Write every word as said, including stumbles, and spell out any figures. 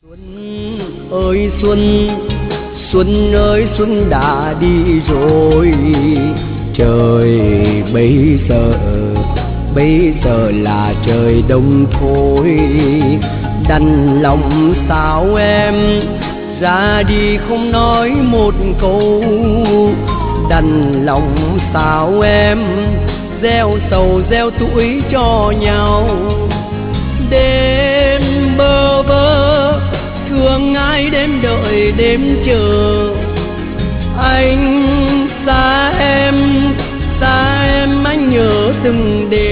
Xuân ơi xuân, xuân ơi xuân đã đi rồi. Trời bây giờ, bây giờ là trời đông thôi. Đành lòng sao em ra đi không nói một câu. Đành lòng sao em gieo sầu gieo tuổi cho nhau. Đêm bơ vơ thương ai đêm đợi đêm chờ. Anh xa em, xa em anh nhớ từng đêm.